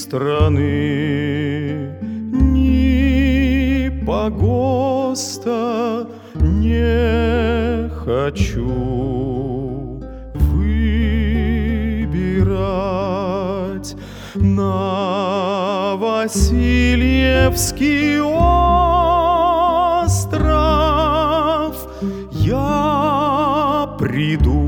страны, ни погоста не хочу выбирать. На Васильевский остров я приду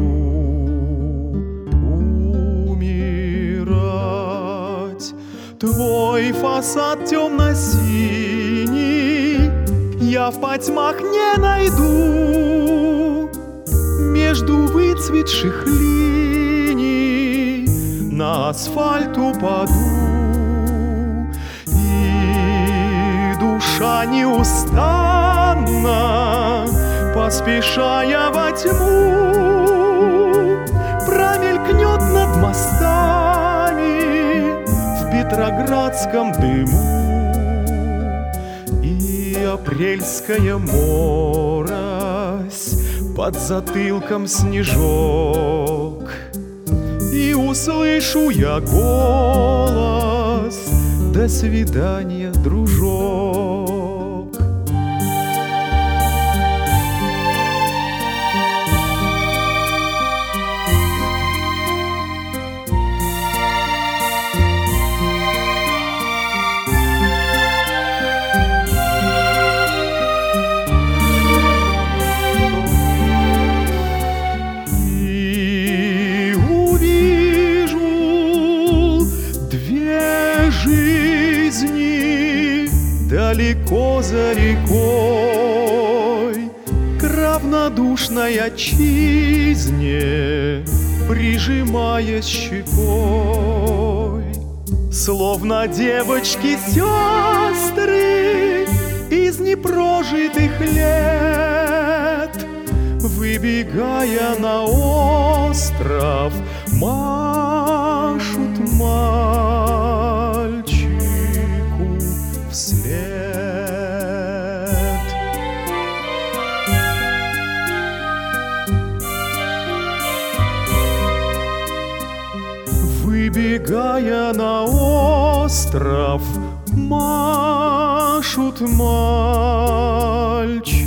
умирать. Твой фасад темно-синий я в потьмах не найду. Между выцветших линий на асфальт упаду. И душа неустанно, поспешая во тьму, промелькнет над мостами в петроградском дыму. И апрельская морось, под затылком снежок, и услышу я голос: до свидания, дружок. Далеко за рекой, к равнодушной отчизне прижимаясь щекой, словно девочки-сестры из непрожитых лет, выбегая на остров, машут мальчику вслед. Выбегая на остров, машут мальчику